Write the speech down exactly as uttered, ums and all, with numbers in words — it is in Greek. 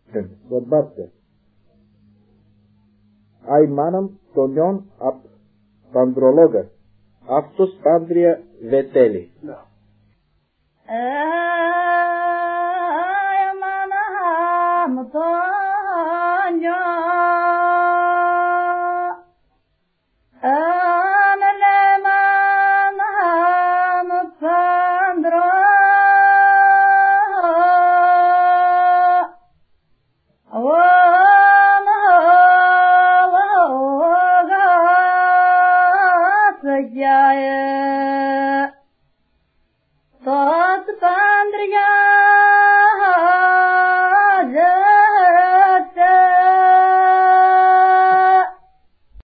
От бабка. Ай манам тоньон ап пандролога. Αυτός πάντρια βετέλη. Ай манам тоньон анле манам пандро Tot pandriya